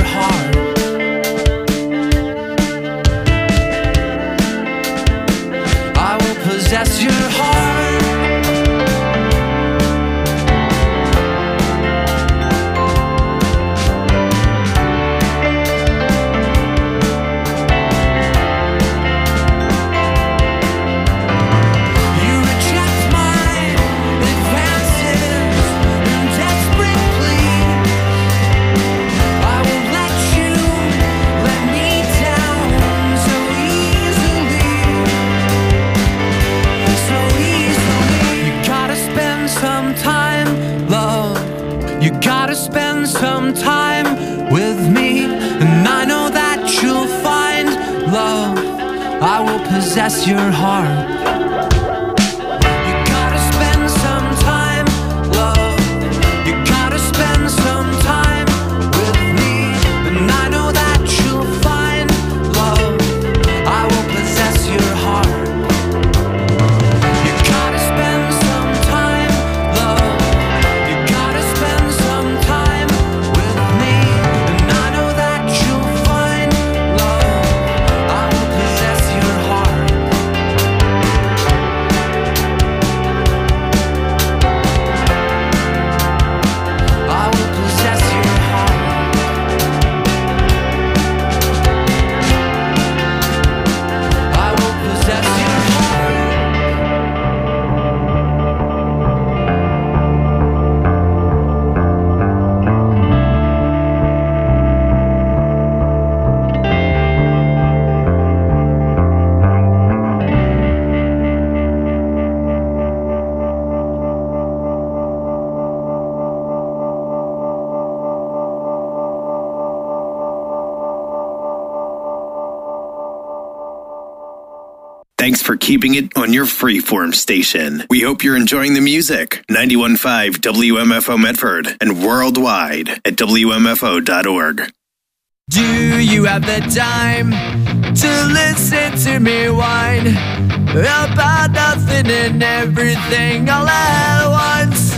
heart. I will possess your heart. You gotta spend some time with me, and I know that you'll find love. I will possess your heart. You gotta spend some time, love. You gotta spend some time with me, and I know that you'll find love. I will possess your heart. You gotta spend some time, love. You gotta spend some time with me, and I know that you'll find love. I will possess your heart. I will possess your heart. I will possess your heart. Thanks for keeping it on your freeform station. We hope you're enjoying the music. 91.5 WMFO Medford and worldwide at WMFO.org. Do you have the time to listen to me whine about nothing and everything all at once?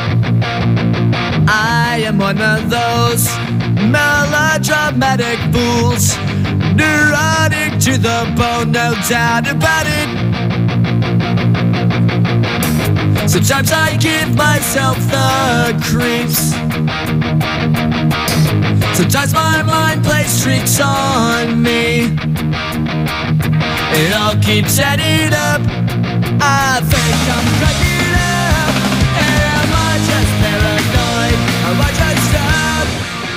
I am one of those melodramatic fools, neurotic to the bone, no doubt about it. Sometimes I give myself the creeps. Sometimes my mind plays tricks on me. It all keeps adding up. I think I'm cracking up. Am I just paranoid? Am I just up?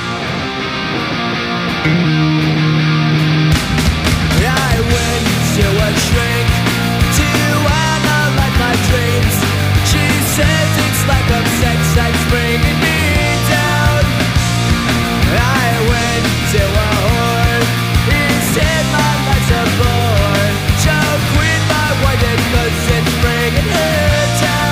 I went to a shrink to analyze my dreams. She says it's like a sex that's bringing me down. I went to a whore. Instead my life's a bore. So quit my wife because it's bringing her down.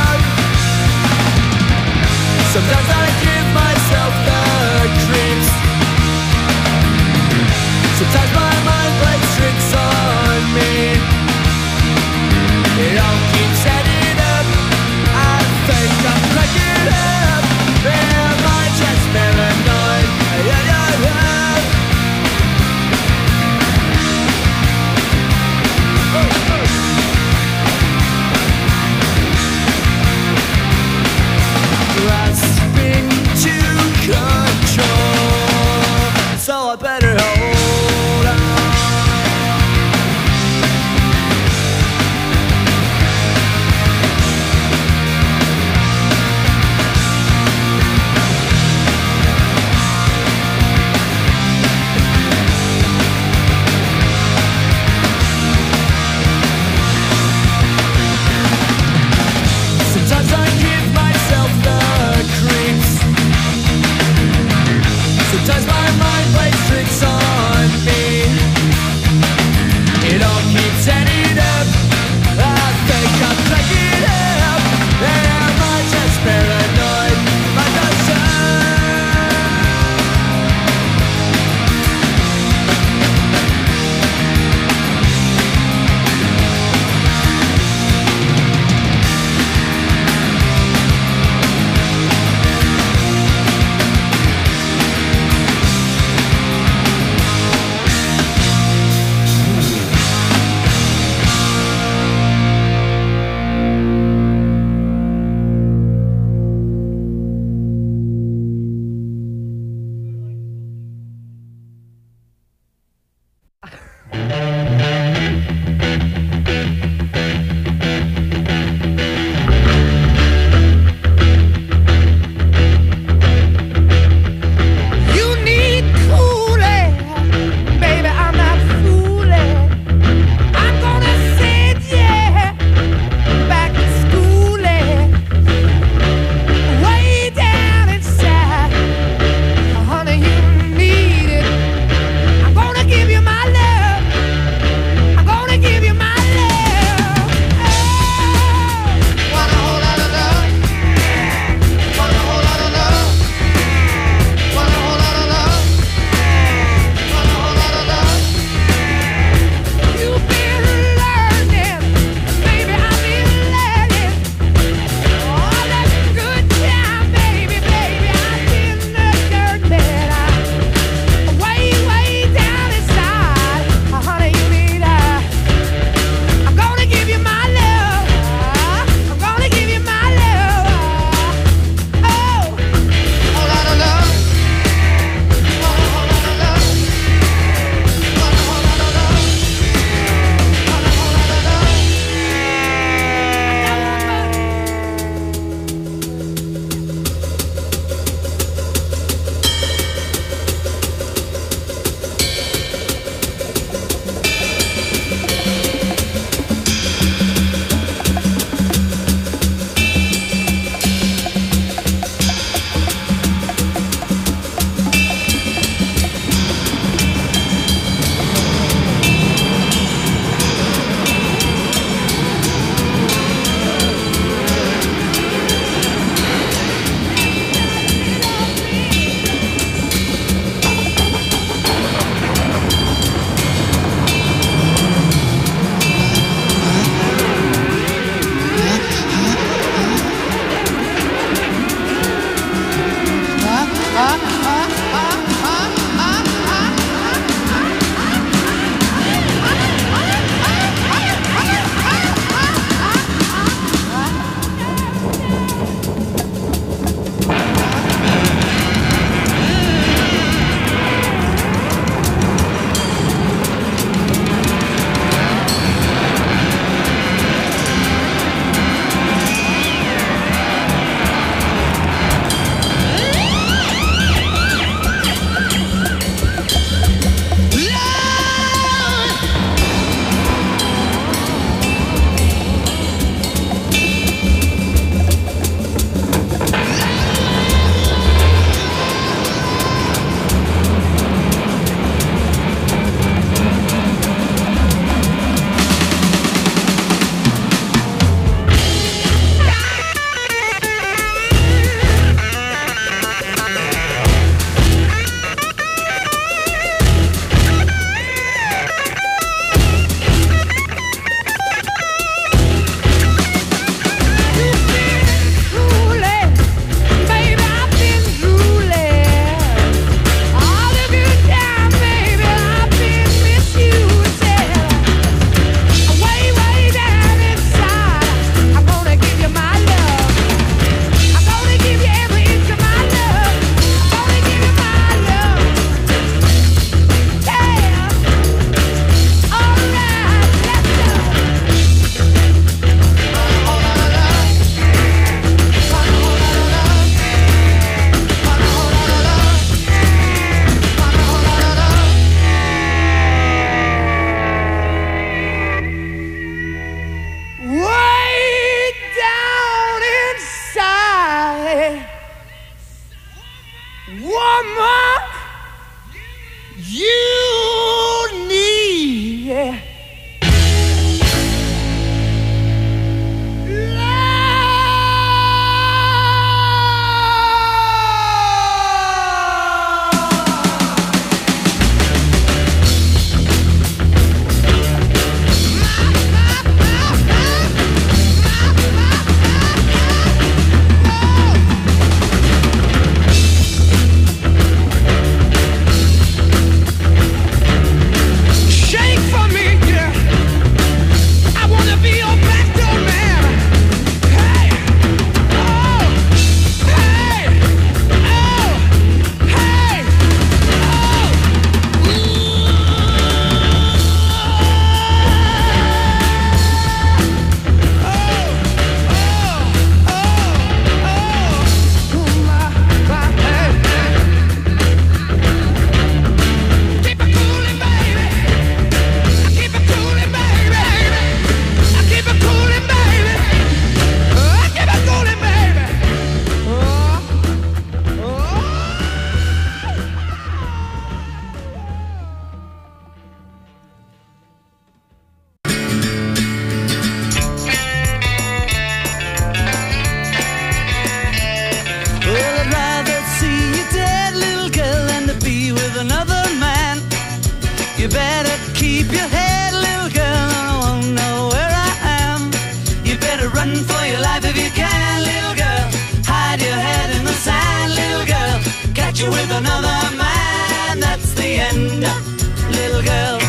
You better keep your head, little girl, or I won't know where I am. You better run for your life if you can, little girl. Hide your head in the sand, little girl. Catch you with another man, that's the end, little girl.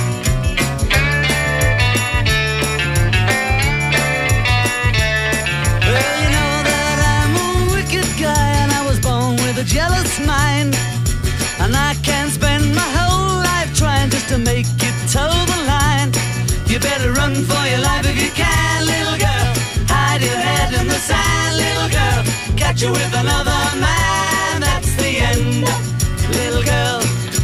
Well, you know that I'm a wicked guy, and I was born with a jealous mind. And I can't spend my whole life trying just to make you toe the line. You better run for your life if you can, little girl. Hide your head in the sand, little girl. Catch you with another man, that's the end, little girl.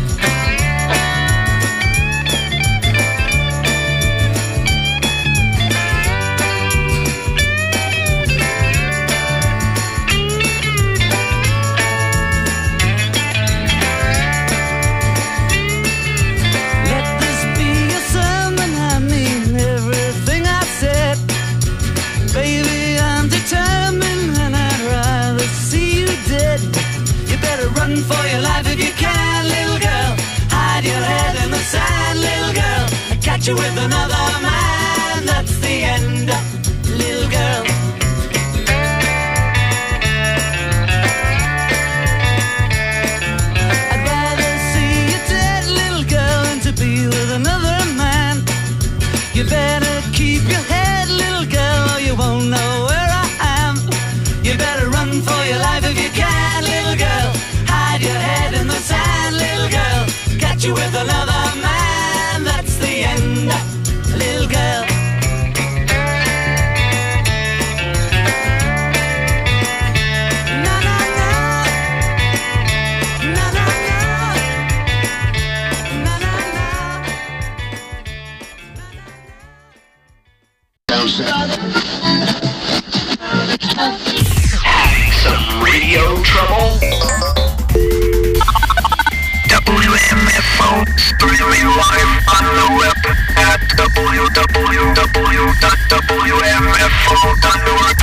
Run for your life if you can, little girl. Hide your head in the sand, little girl. Catch you with another man, that's the end, little girl. I'd rather see you dead, little girl, than to be with another man. You better keep your head, little girl, or you won't know where I am. You better run for your life if you can, little girl. Hide your head in the sand, little girl. Catch you with another man, that's the end, little girl. Na na na, na na na, na na na. Having some radio trouble? WMFO, streaming live on the web at www.wmfo.org.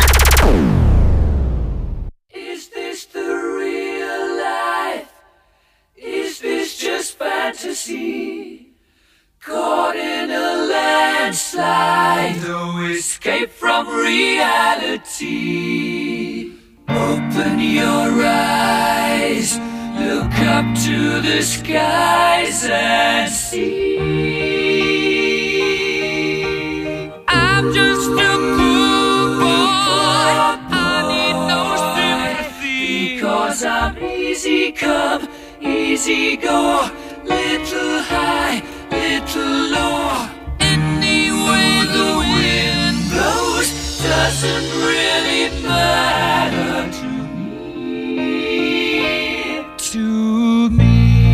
Is this the real life? Is this just fantasy? Caught in a landslide, no escape from reality. Open your eyes, look up to the skies and see. I'm just a poor boy, I need no sympathy, because I'm easy come, easy go, little high, little low. Any way the wind blows doesn't really matter to me.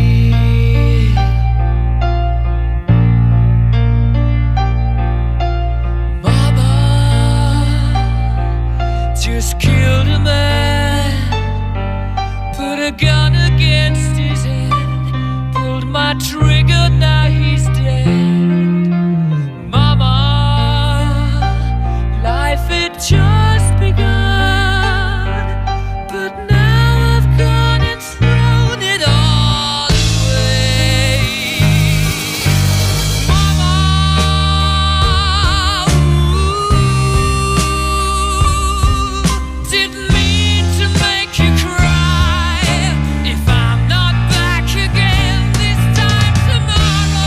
Mama just killed a man, put a gun against his head, pulled my trigger, now he's dead. Mama, life had just begun, but now I've gone and thrown it all away. Mama, didn't mean to make you cry. If I'm not back again this time tomorrow,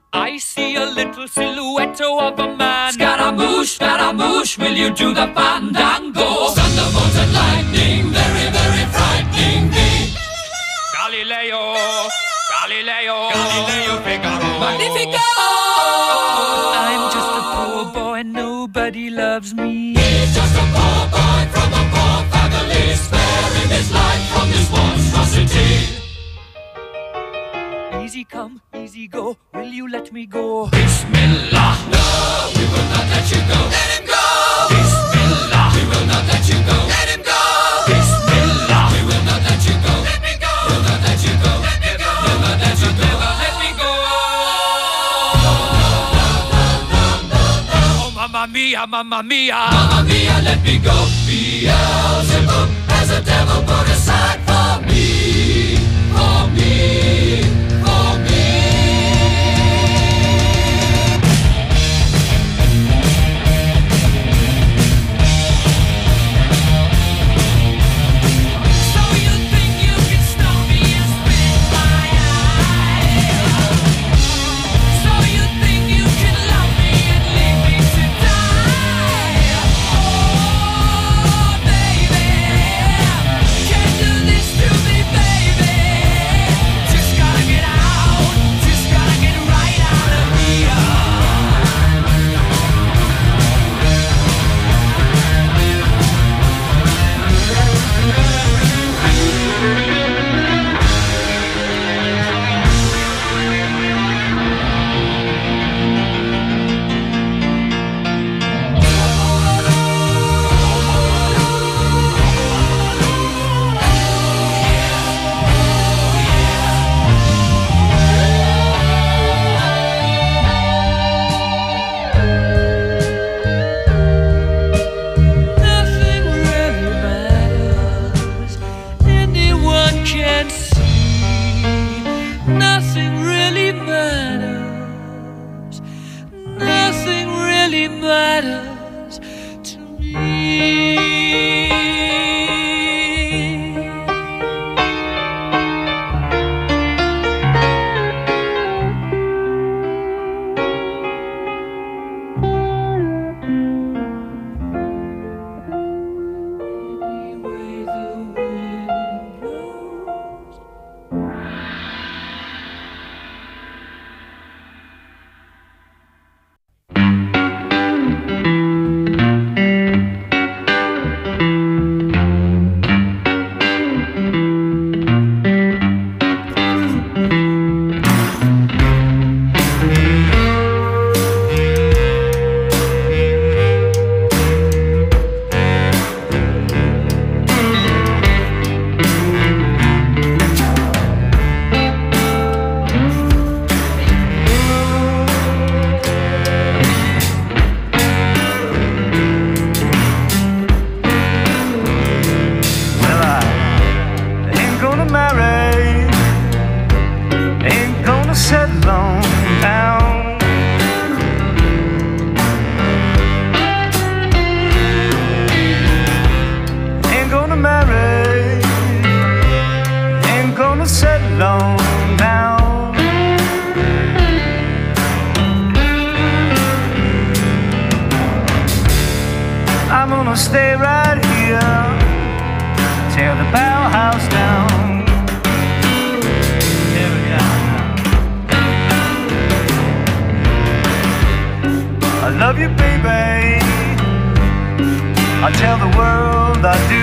I see a little silhouette of a man. Scaramouche, will you do the fandango? Thunderbolt and lightning, very, very frightening me. Galileo, Figaro. Magnifico! I'm just a poor boy, nobody loves me. He's just a poor boy from a poor family, sparing his life from this monstrosity. Easy come, easy go, will you let me go? Bismillah, no, we will not let you go. Let him go! Bismillah, we will not let you go. Let him go! Bismillah, we will not let you go. Let me go! We'll not let you go. Let me go! We'll not let you go. Let me go! Oh, mamma mia, mamma mia. Mamma mia, let me go. Beelzebub has a devil put aside for me. For me. For me. So you think you can stop me and spit my eye? So you think you can love me and leave me to die? Oh, baby, can't do this to me, baby. Just gotta get out, just gotta get right out of here. Nothing really matters. Anyone can see. Nothing really matters. Nothing really matters to me. Any way the wind blows. Well, I ain't gonna marry, ain't gonna settle on down. Ain't gonna marry, ain't gonna settle on down. I'm gonna stay right here, tear the Bauhaus down. Tear it down. I love you, baby. I tell the world I do.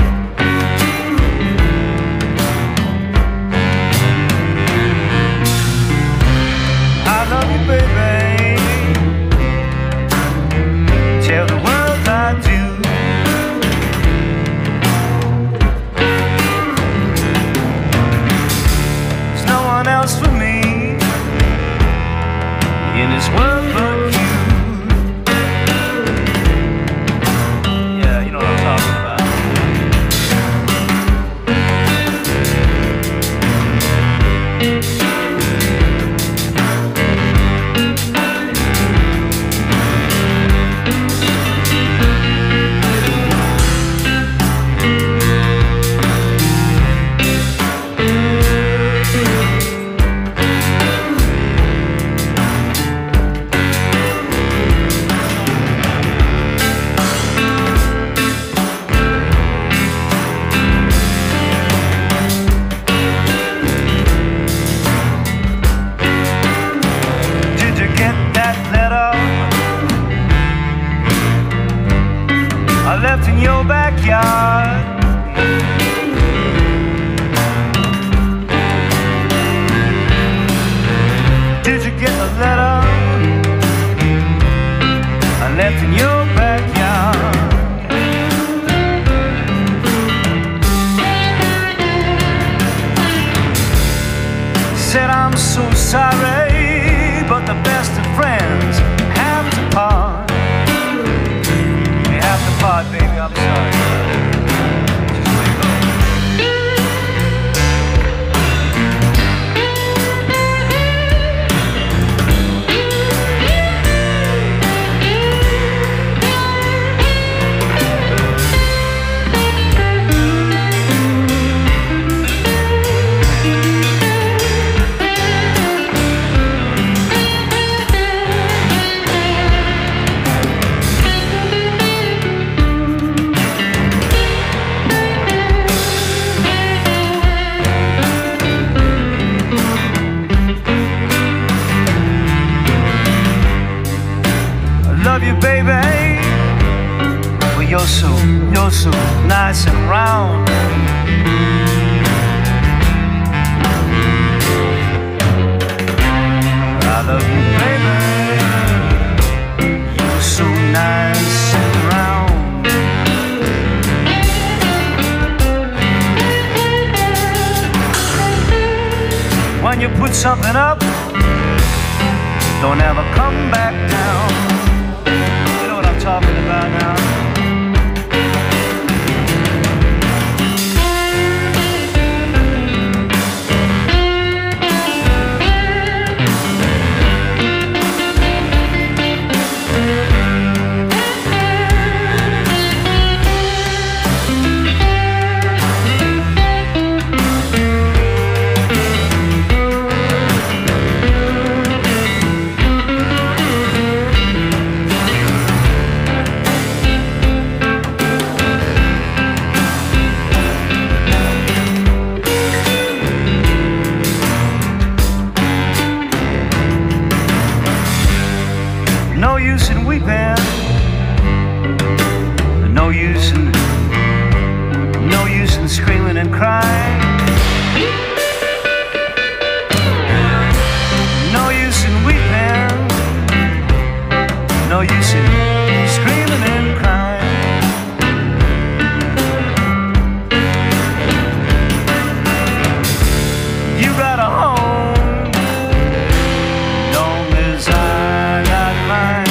I love you, baby. Tell the world I do. There's no one else for me in this world but you. Yeah, you know what I'm talking about. left in your backyard. Did you get the letter I left in your backyard? Said I'm so sorry, but the best of friends have to part. We have to part, baby, I'm sorry. Just let go. Love you, baby, but you're so nice and round. I love you, baby, you're so nice and round. When you put something up, don't ever come back down. Talking about now. No use in weeping, no use in screaming and crying. No use in weeping, no use in screaming and crying. You got a home, long as I got mine.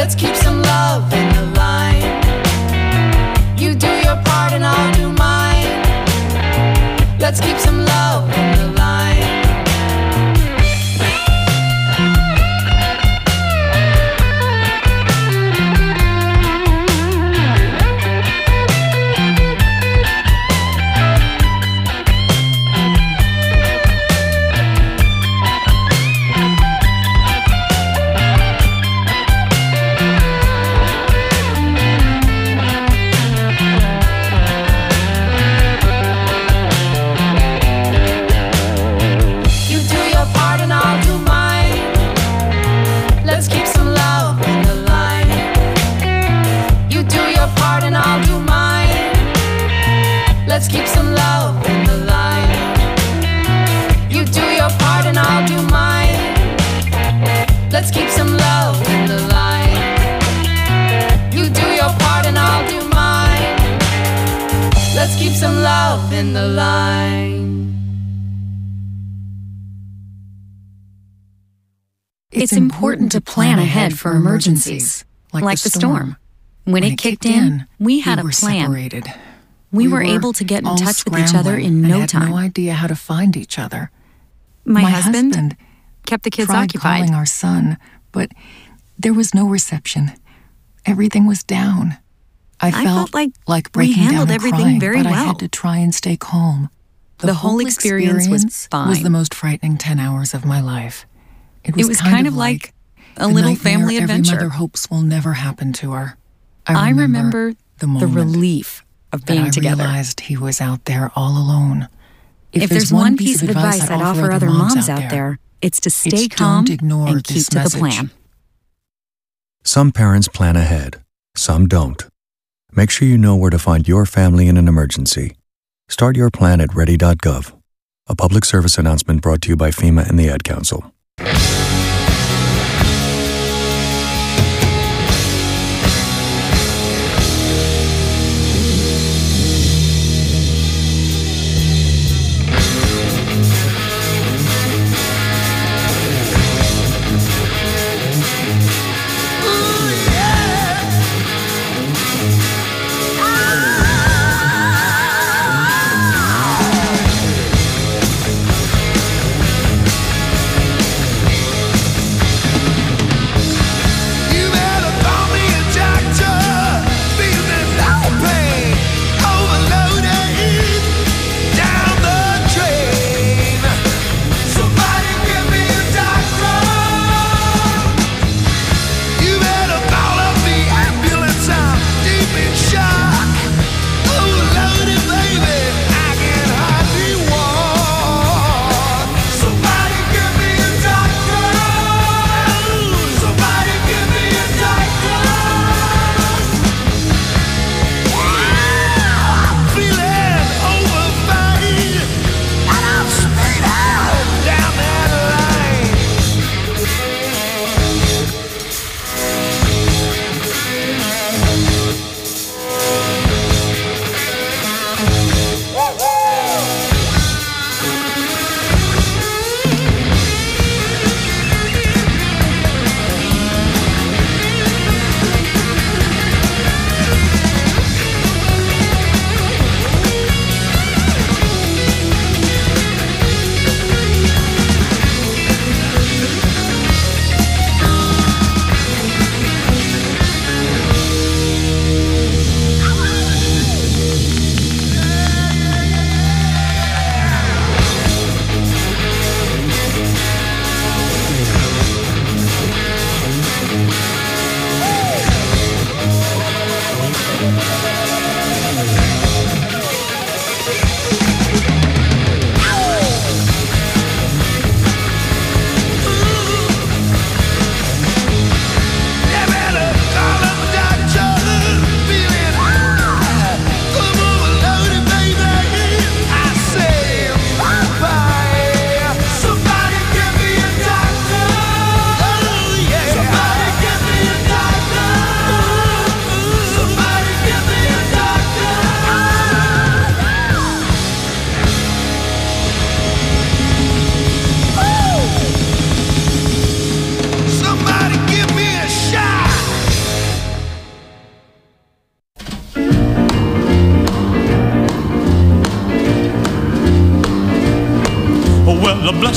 Let's keep some love in the line. You do your part and I'll do mine. Let's keep some love in the line. Let's keep some love in the line. You do your part and I'll do mine. Let's keep some love in the line. You do your part and I'll do mine. Let's keep some love in the line. It's important to plan ahead for emergencies, like the storm. When it kicked in, we had a plan. Separated. We were able to get in touch with each other in no time. I had no idea how to find each other. My husband kept the kids tried occupied. Calling our son, but there was no reception. Everything was down. I felt like breaking we handled down and everything crying, very but well. I had to try and stay calm. The whole experience was fine. Was the most frightening 10 hours of my life. It was kind of like a little family adventure. Every mother hopes will never happen to her. I remember the relief of being together. I realized he was out there all alone. If there's one piece of advice I'd offer other moms out there, it's to stay calm and keep to the plan. Some parents plan ahead, some don't. Make sure you know where to find your family in an emergency. Start your plan at ready.gov. A public service announcement brought to you by FEMA and the Ad Council.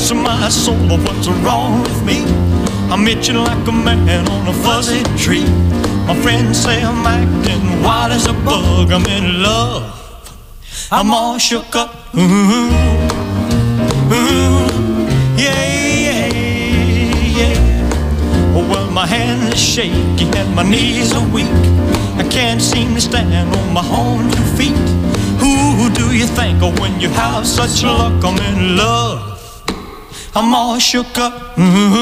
hearts of my soul, what's wrong with me? I'm itching like a man on a fuzzy tree. My friends say I'm acting wild as a bug. I'm in love, I'm all shook up. Yeah, yeah, yeah. Well, my hands are shaky and my knees are weak. I can't seem to stand on my own 2 feet. Who do you think of when you have such luck? I'm in love, I'm all shook up.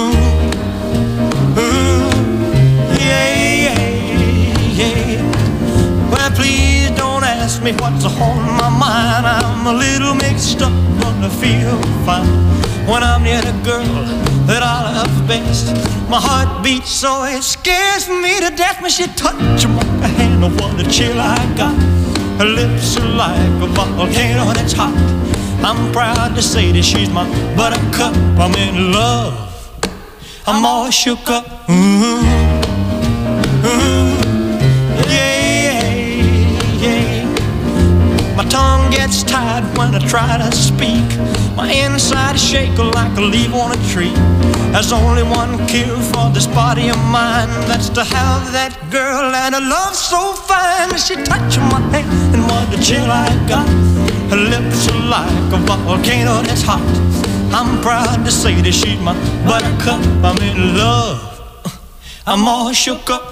Yeah, yeah, yeah. Well, please don't ask me what's on my mind. I'm a little mixed up, but I feel fine when I'm near the girl that I love best. My heart beats so it scares me to death when she touches my hand. Oh, what a chill I got. Her lips are like a volcano that's hot. I'm proud to say that she's my buttercup. I'm in love, I'm all shook up. Yeah, yeah. My tongue gets tied when I try to speak. My inside is shaking like a leaf on a tree. There's only one cure for this body of mine. That's to have that girl and a love so fine. She touched my hand and what a chill I got. Her lips are like a volcano that's hot. I'm proud to say that she's my buttercup. I'm in love, I'm all shook up.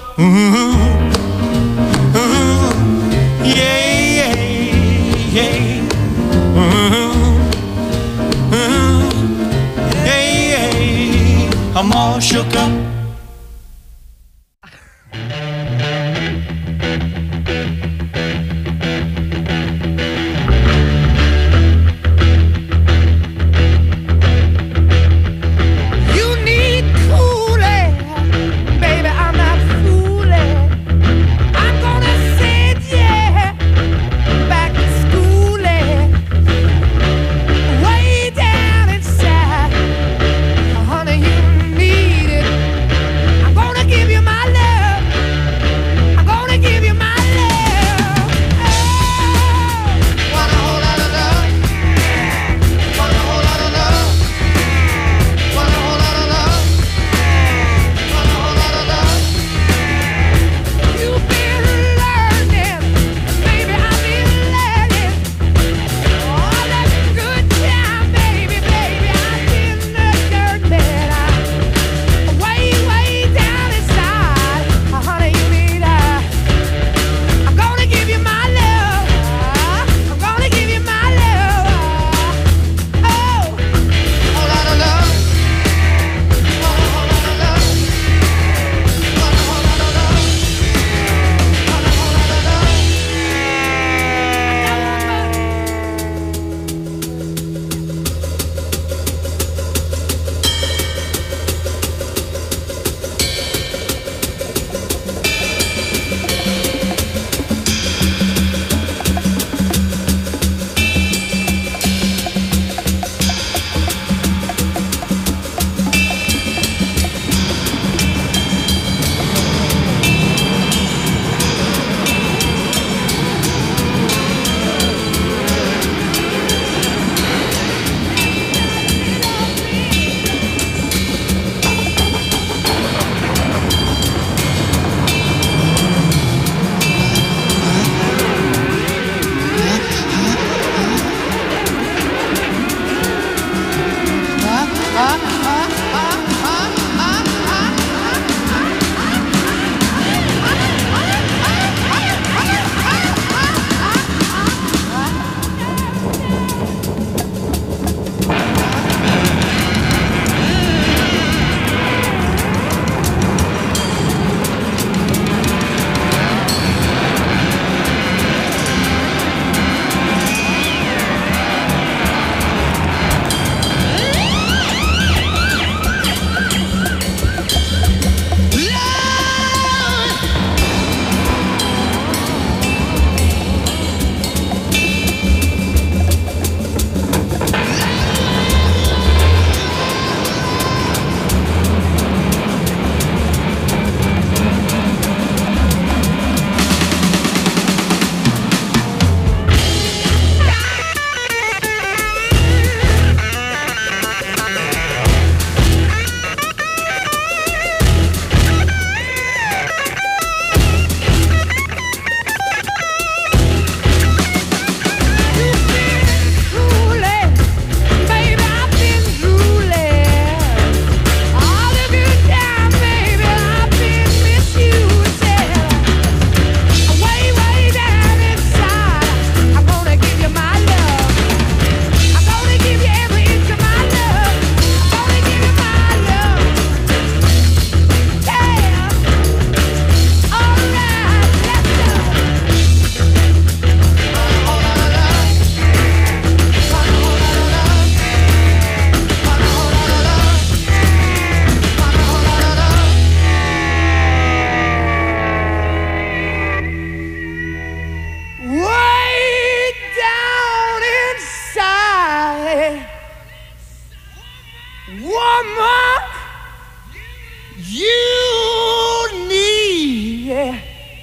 Yeah, yeah, yeah. Yeah, yeah. I'm all shook up. woman you need.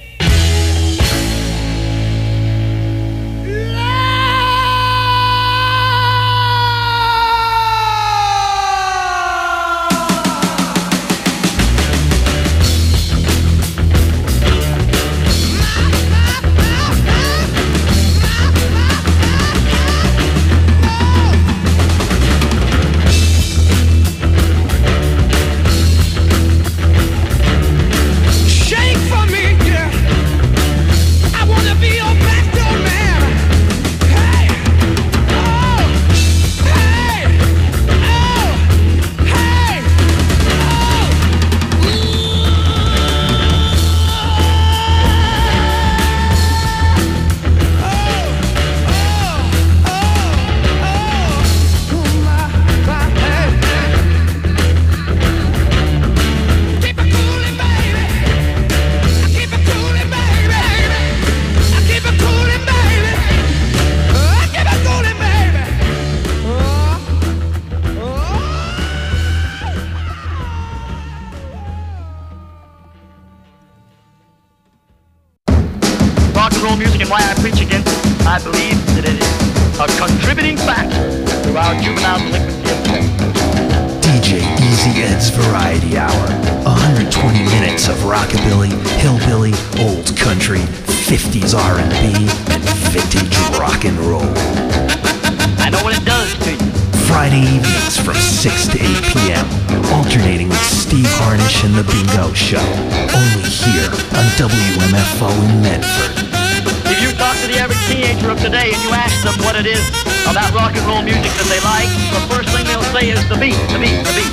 The Bingo Show, only here on WMFO in Medford. If you talk to the average teenager of today and you ask them what it is about rock and roll music that they like, the first thing they'll say is the beat, the beat, the beat.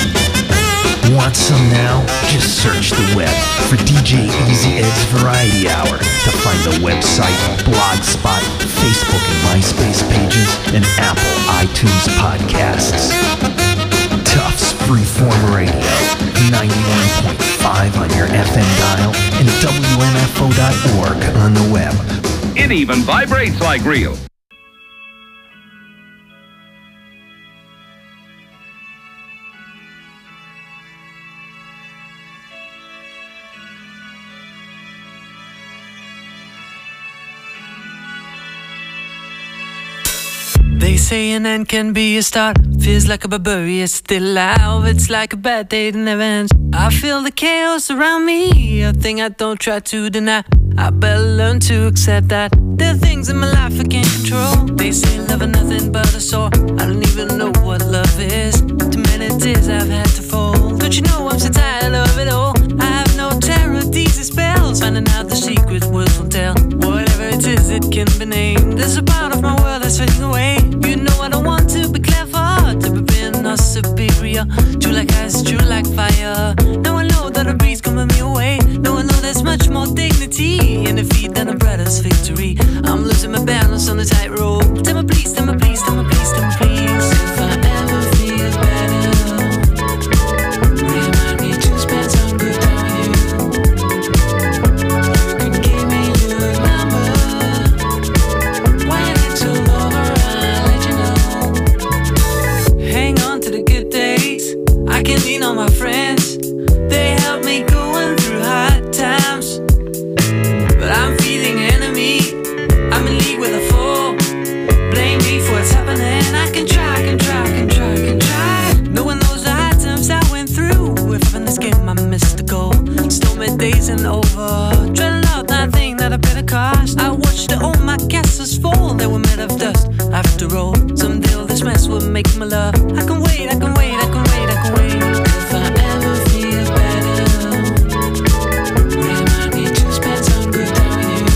Want some now? Just search the web for DJ Easy Ed's Variety Hour to find the website, Blogspot, Facebook and MySpace pages, and Apple iTunes podcasts. Tufts Freeform Radio, 91.5 on your FM dial and WMFO.org on the web. It even vibrates like real. They say an end can be a start. Feels like a barbarian still alive. It's like a bad day that never ends. I feel the chaos around me, a thing I don't try to deny. I better learn to accept that there are things in my life I can't control. They say love is nothing but a sore. I don't even know what love is. Too many tears I've had to fold. Don't you know I'm so tired of it all? I have no terror, these are spells. Finding out the secret words won't tell. Whatever it is, it can be named. There's a part of my world that's fading away. You know I don't want to be clever, to be being or superior. True like ice, true like fire. Now I know that a breeze coming me away. Now I know there's much more dignity in defeat than a brother's victory. I'm losing my balance on the tightrope. Tell me please, tell me please, tell me please, tell me please. If I ever feel better, remind me to spend some good time with you. You can give me your number. When it's all over, I'll let you know. Hang on to the good days. I can lean on my friends. They help me going through hard times. But I'm feeling enemy. I'm in league with a foe. Blame me for what's happening. I can try, can try, can try, can try. No one knows the hard times I went through. If in this game I missed the goal. Stormy days and over. Dreading out nothing that I paid a cost. I watched all my castles fall. They were made of dust. After all, someday all this mess will make my love. I can wait, I can wait, I can wait, I can wait. If I ever feel better, remind me to spend some good time with you.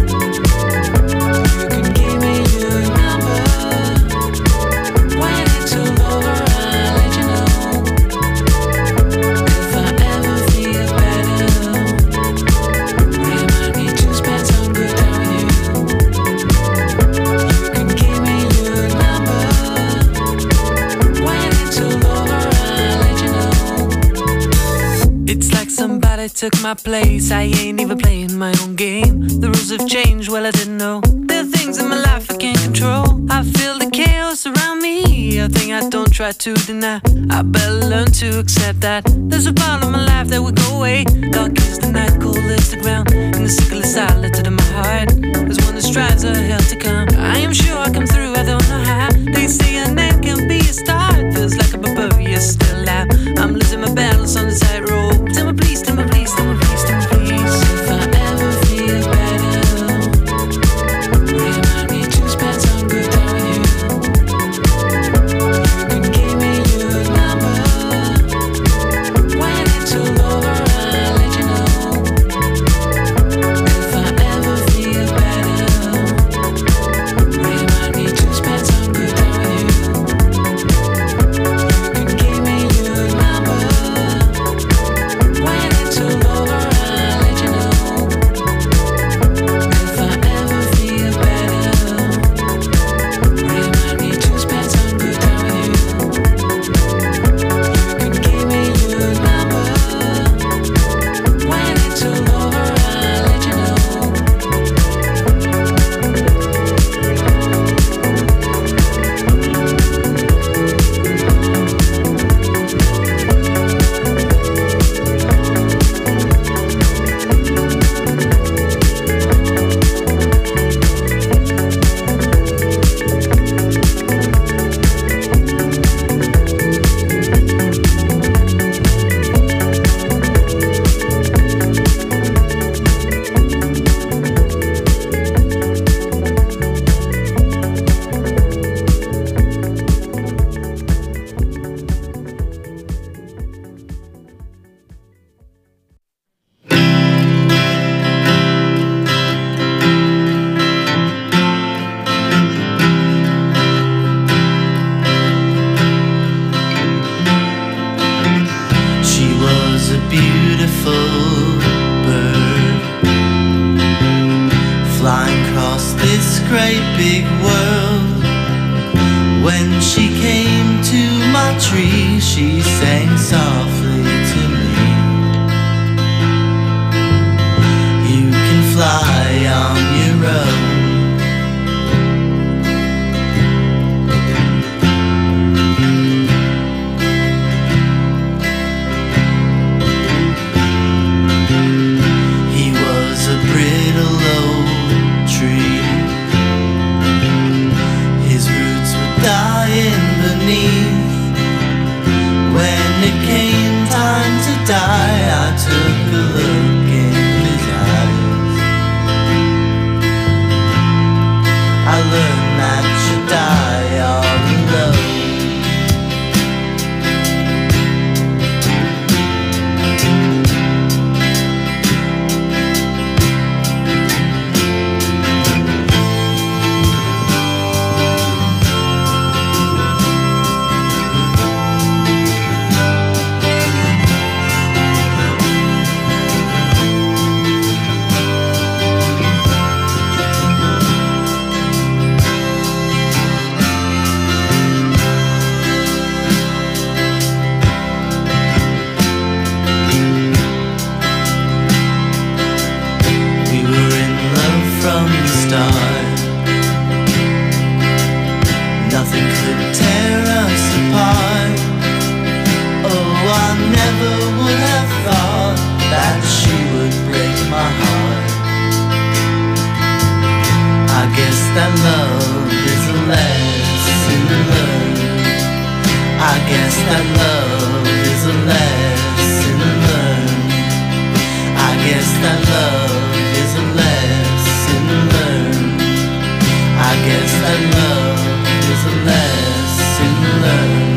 You can give me your number. When it's all over, I'll let you know. If I ever feel better, remind me to spend some good time with you. You can give me your number. When it's all over, I'll let you know. It's like somebody took my place. I ain't even playing my own game. The rules have changed, well I didn't know. There are things in my life I can't control. I feel the chaos around me, a thing I don't try to deny. I better learn to accept that there's a part of my life that will go away. Dark is the night, cold is the ground, and the sickle is silent in my heart. There's one that strives a hell to come. I am sure I come through, I don't know how. They say an end can be a start. Feels like a barbarian still out. I'm losing my balance on the tightrope. Tell me please, tell me please, tell me please, tell me please. If I ever feel better, remind me to spend some good time with you. You can give me your number. When it's all over, I'll let you know. If I ever feel better, remind me to spend some good time with you. You can give me your number. When it's all over, I'll let you know. If I ever feel better, remind me to spend some good time with you. You can give me your number. When it's all over, I'll let you know. She was a beautiful bird, flying across this great big world. When she came to my tree, she sang softly to me. You can fly on your own. He was a brittle old tree. His roots were dying beneath. When it came time to die, I took a look in his eyes. I learned that you die all alone. We were in love from the start. Nothing could tear us apart. Oh, I never would have thought that she would break my heart. I guess that love is a lesson learned. I guess that love is a lesson learned. I guess that love is a lesson learned. I guess that love is a lesson learned.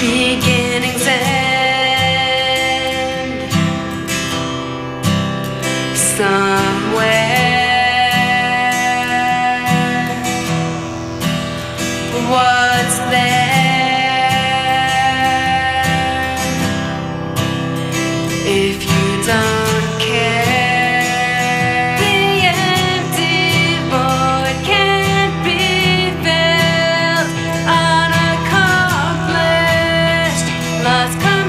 beginnings end somewhere. What's there if you don't care? The empty void can't be filled, unaccomplished, lost.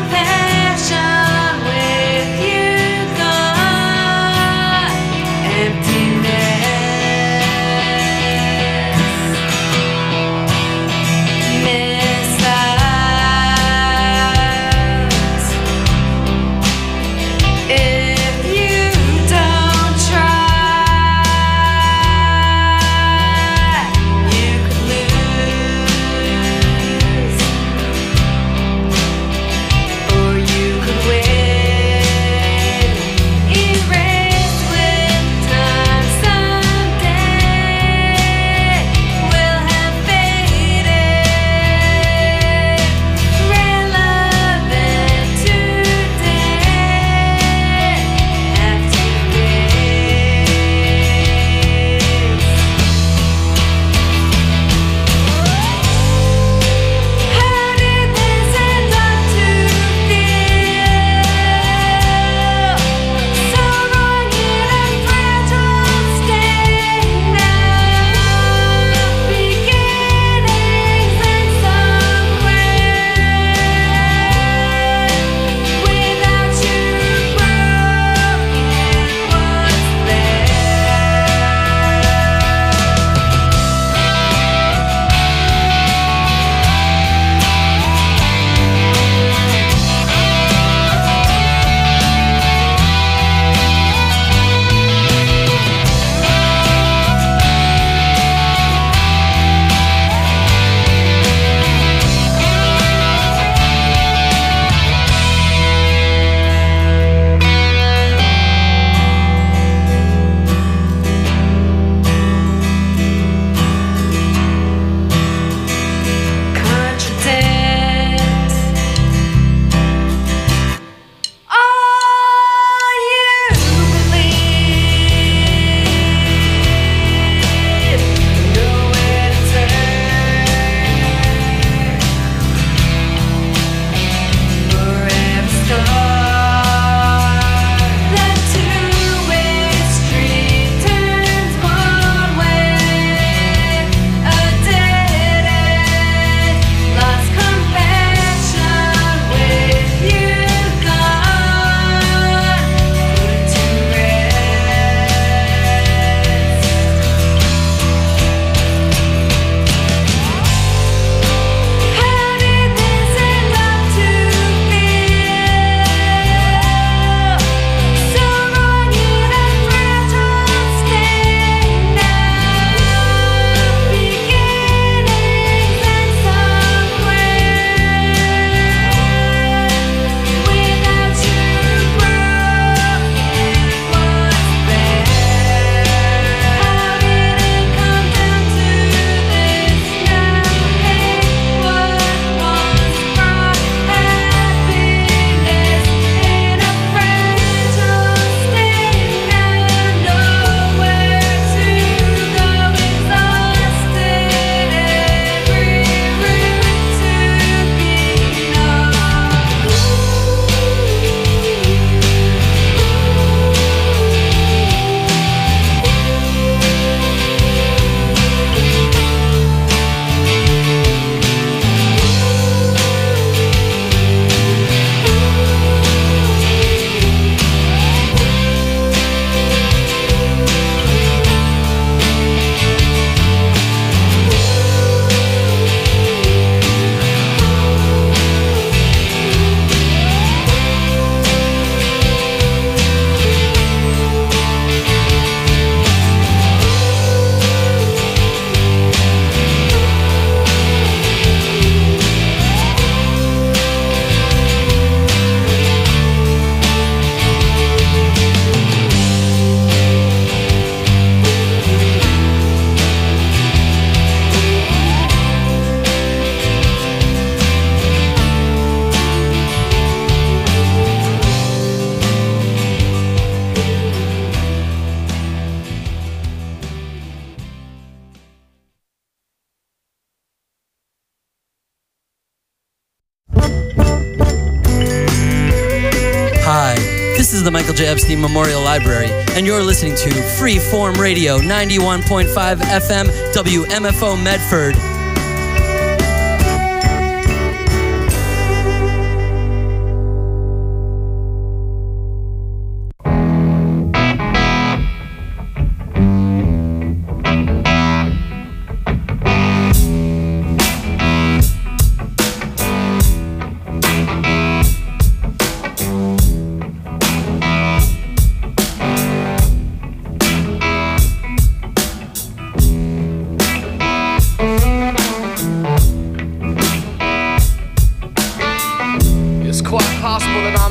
This is the Michael J. Epstein Memorial Library, and you're listening to Freeform Radio, 91.5 FM, WMFO Medford.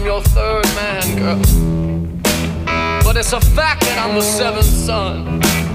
It's a fact that I'm the seventh son.